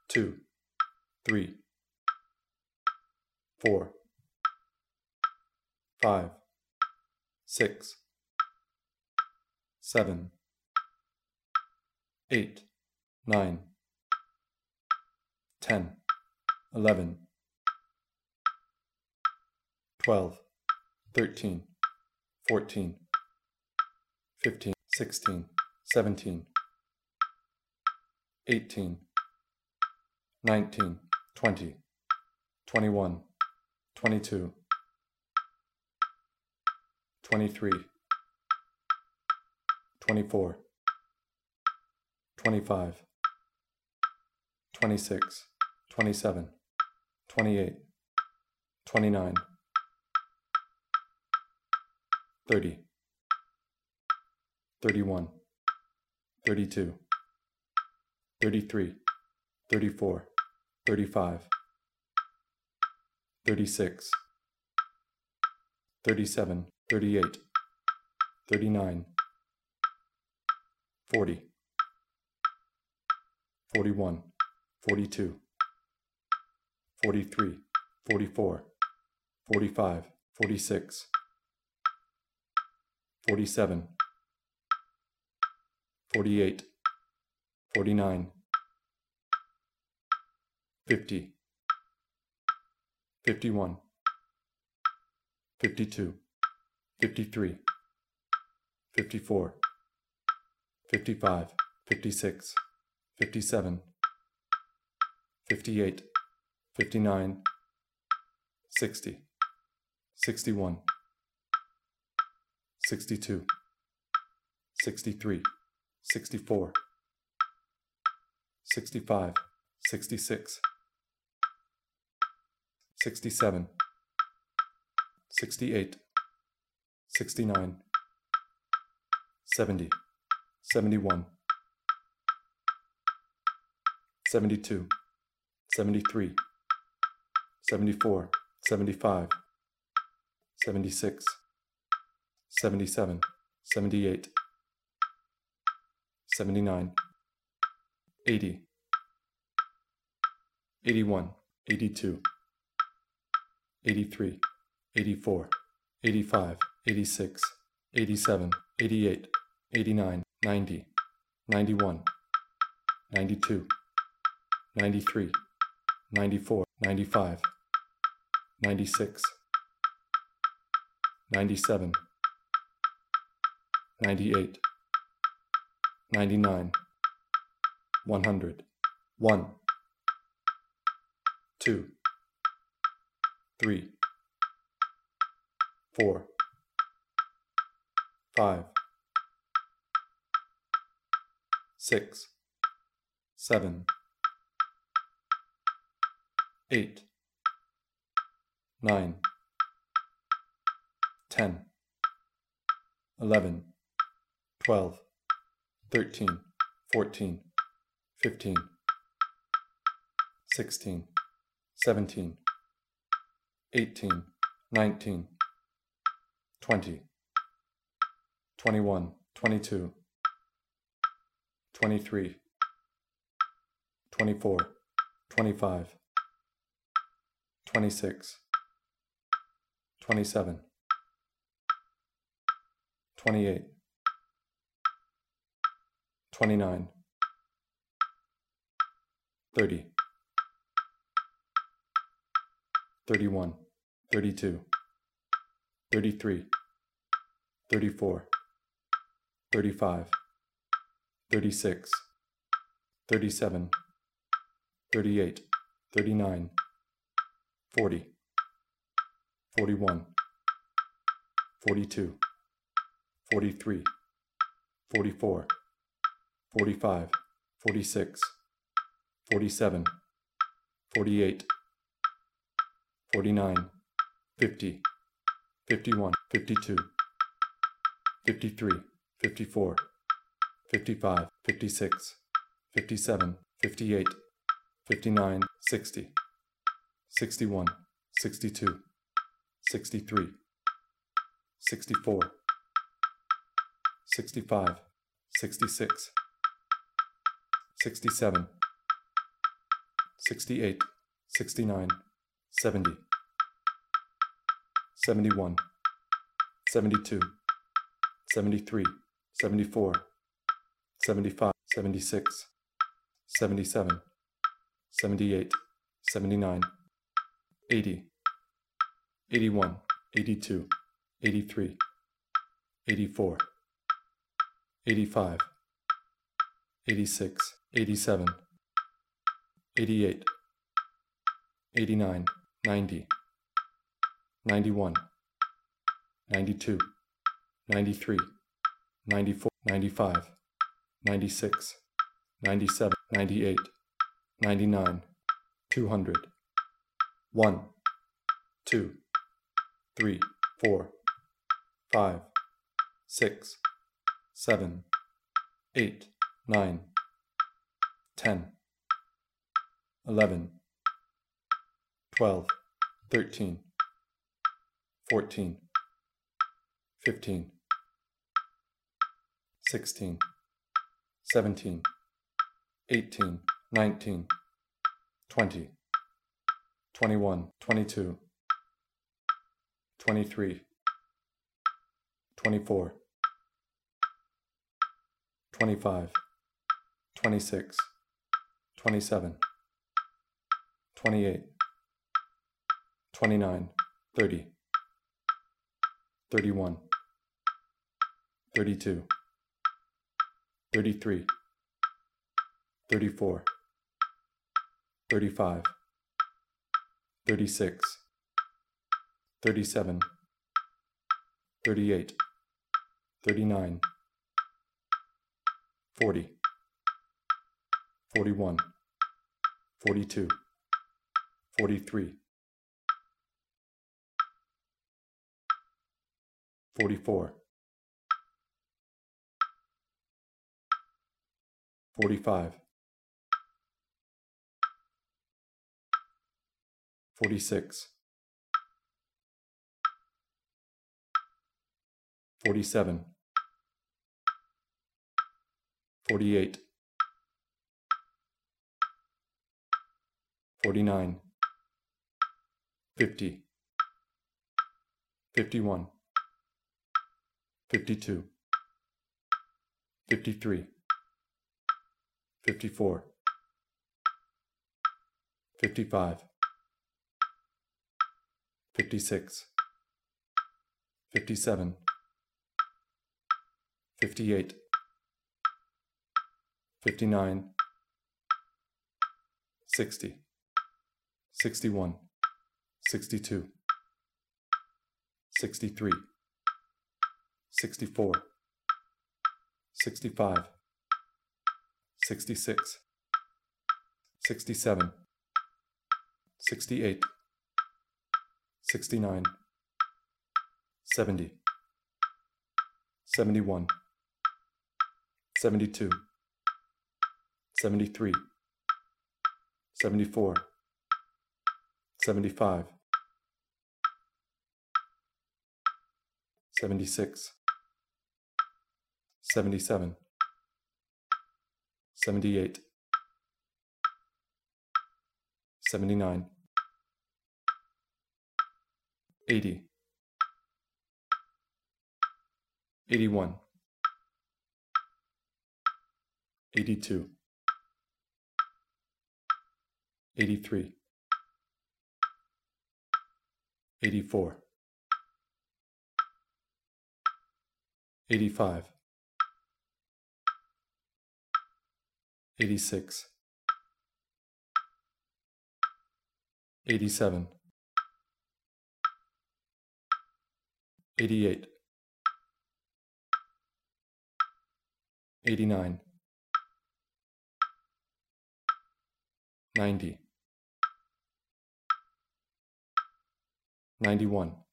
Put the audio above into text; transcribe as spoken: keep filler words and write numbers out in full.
two, three, four, five, six, seven, eight, nine, ten, eleven, twelve, thirteen, fourteen, fifteen, sixteen, seventeen, eighteen, nineteen, twenty, twenty-one, twenty-two, twenty-three, twenty-four, twenty-five, twenty-six, twenty-seven, twenty-eight, twenty-nine, thirty, thirty-one, thirty-two, thirty-three, thirty-four, thirty-five, thirty-six, thirty-seven, thirty-eight, thirty-nine, forty, forty-one, forty-two, forty-three, forty-four, forty-five, forty-six, forty-seven, forty-eight, forty-nine, fifty, fifty-one, fifty-two, fifty-three, fifty-four, fifty-five, fifty-six, fifty-seven, fifty-eight, fifty-nine, sixty, sixty-one, sixty-two, sixty-three, sixty-four, sixty-five, sixty-six, sixty-seven, sixty-eight, sixty-nine, seventy, seventy-one, seventy-two, seventy-three, seventy-four, seventy-five, seventy-six, seventy-seven, seventy-eight, seventy-nine, eighty, eighty-one, eighty-two, eighty-three, eighty-four, eighty-five, eighty-six, eighty-seven, eighty-eight, eighty-nine, ninety, ninety-one, ninety-two, ninety-three, ninety-four, ninety-five, ninety-six, ninety-seven, ninety-eight, ninety-nine, one hundred, one, two, three, four, five, six, seven, eight, nine, ten, eleven, twelve, thirteen, fourteen, fifteen, sixteen, seventeen, eighteen, nineteen, twenty, twenty-one, twenty-two, twenty-three, twenty-four, twenty-five, twenty-six, twenty-seven, twenty-eight, twenty-nine, thirty, thirty-one, thirty-two, thirty-three, thirty-four, thirty-five, thirty-six, thirty-seven, thirty-eight, thirty-nine, forty, forty-one, forty-two, forty-three, forty-four, forty-five, forty-six, forty-seven, forty-eight, forty-nine, fifty, fifty-one, fifty-two, fifty-three, fifty-four, fifty-five, fifty-six, fifty-seven, fifty-eight, fifty-nine, sixty, sixty-one, sixty-two, sixty-three, sixty-four, sixty-five, sixty-six, sixty-seven, sixty-eight, sixty-nine, seventy, seventy-one, seventy-two, seventy-three, seventy-four, seventy-five, seventy-six, seventy-seven, seventy-eight, seventy-nine, eighty, eighty-one, eighty-two, eighty-three, eighty-four, eighty-five, eighty-six, eighty-seven, eighty-eight, eighty-nine, ninety, ninety-one, ninety-two, ninety-three, ninety-four, ninety-five, ninety-six, ninety-seven, ninety-eight, ninety-nine, two hundred, one, two, three, four, five, six, seven, eight, nine, ten, eleven, twelve, thirteen, fourteen, fifteen, sixteen, seventeen, eighteen, nineteen, twenty, twenty-one, twenty-two, twenty-three, twenty-four, twenty-five, twenty-six, twenty-seven, twenty-eight, twenty-nine, thirty, thirty-one, thirty-two, thirty-three, thirty-four, thirty-five, thirty-six, thirty-seven, thirty-eight, thirty-nine, forty, forty-one, forty-two, forty-three, forty-four, forty-five, forty-six, forty-seven, forty-eight, forty-nine, fifty, fifty-one, fifty-two, fifty-three, fifty-four, fifty-five, fifty-six, fifty-seven, fifty-eight, fifty-nine, sixty, sixty-one, sixty-two, sixty-three, sixty-four, sixty-five, sixty-six, sixty-seven, sixty-eight, sixty-nine, seventy, seventy-one, seventy-two, seventy-three, seventy-four, seventy-five, seventy-six, seventy-seven, seventy-eight, seventy-nine, eighty, eighty-one, eighty-two, eighty-three, eighty-four, eighty-five, eighty-six, eighty-seven, eighty-eight, eighty-nine, ninety, ninety-one,